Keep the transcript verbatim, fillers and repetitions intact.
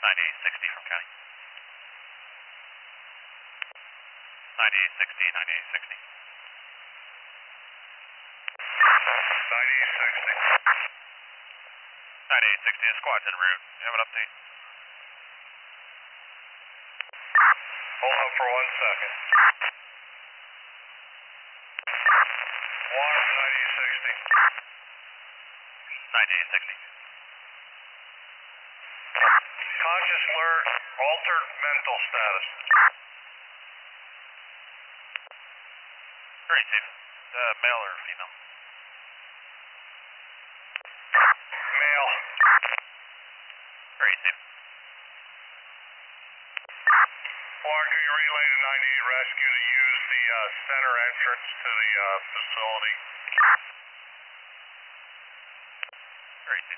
ninety-eight sixty from county. ninety-eight sixty, ninety-eight sixty. ninety-eight sixty. ninety-eight sixty, the squad's en route. You have an update? Hold up for one second. One ninety-eight sixty. ninety-eight sixty. Conscious alert, altered mental status. Very safe. Uh, male or female? Male. Very safe. Clark, can you relay to ninety-eight Rescue to use the uh, center entrance to the uh, facility? Very safe.